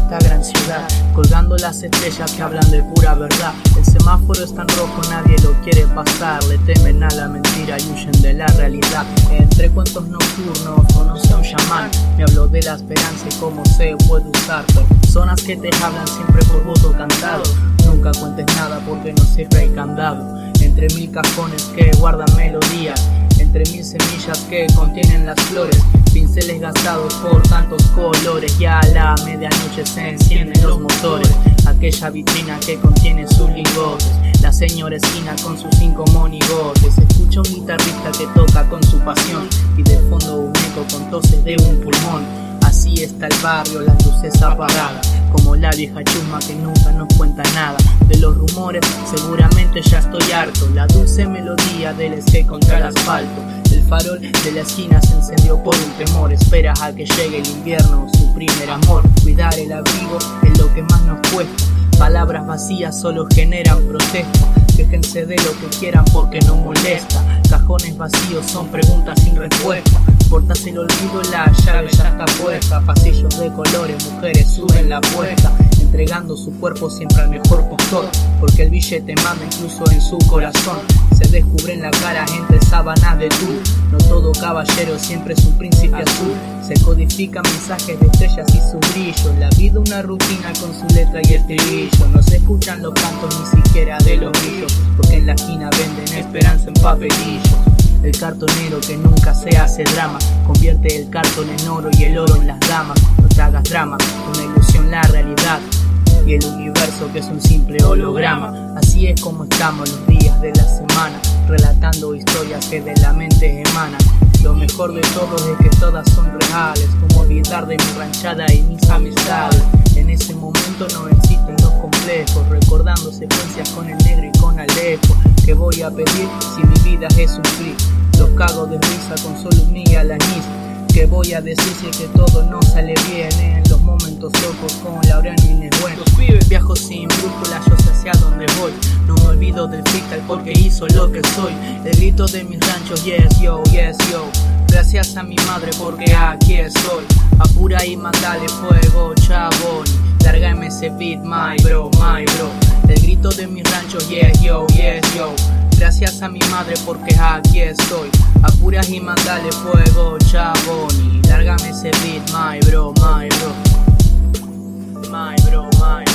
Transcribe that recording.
esta gran ciudad, colgando las estrellas que hablan de pura verdad. El semáforo está en rojo, nadie lo quiere pasar, le temen a la mentira y huyen de la realidad. Entre cuentos nocturnos conoce a un chamán, me habló de la esperanza y cómo se puede usar. Personas que te hablan siempre por voto cantado, nunca cuentes nada porque no sirve el candado. Entre mil cajones que guardan melodías, entre mil semillas que contienen las flores, pinceles gastados por tantos colores, y a la medianoche se encienden los motores. Aquella vitrina que contiene sus lingotes, la señora esquina con sus 5 monigotes. Escucha un guitarrista que toca con su pasión, y de fondo un eco con toses de un pulmón. Así está el barrio, las luces apagadas, como la vieja chusma que nunca nos cuenta nada. De los rumores seguramente ya estoy harto, la dulce melodía del esquí contra el asfalto. El farol de la esquina se encendió por un temor, espera a que llegue el invierno, su primer amor. Cuidar el abrigo es lo que más nos cuesta, palabras vacías solo generan protesta. Déjense de lo que quieran porque no molesta, cajones vacíos son preguntas sin respuesta. Cortas el olvido, la llave ya está puesta, pasillos de colores, mujeres suben la apuesta, entregando su cuerpo siempre al mejor postor, porque el billete manda incluso en su corazón. Se descubre en la cara entre sábanas de tul, no todo caballero siempre es un príncipe azul. Se codifican mensajes de estrellas y su brillo, la vida una rutina con su letra y estribillo. No se escuchan los cantos ni siquiera de los grillos, porque en la esquina venden esperanza en papelillos. El cartonero que nunca se hace drama, convierte el cartón en oro y el oro en las damas. No te hagas drama, una ilusión la realidad, y el universo que es un simple holograma. Así es como estamos los días de la semana, relatando historias que de la mente emanan. Lo mejor de todo es que todas son reales, como olvidar de mi ranchada y mis amistades. En ese momento no existen los complejos, recordando secuencias con el negro y con Alejo. ¿Qué voy a pedir si mi vida es un clip? Los cago de risa con solo un miga al anís. ¿Qué voy a decir si es que todo no sale bien? En los momentos locos con Laureano y Negüen. Viajo sin brújula, yo sé hacia dónde voy. No me olvido del freestyle porque hizo lo que soy. El grito de mis ranchos, yes yo, yes yo. Gracias a mi madre porque aquí estoy. Apura y mandale fuego, chabón. Lárgame ese beat, my bro, my bro. El grito de mis ranchos, yes yo, yes yo. Gracias a mi madre porque aquí estoy. Apuras y mandale fuego, chabón. Y lárgame ese beat, my bro, my bro. My bro, my bro.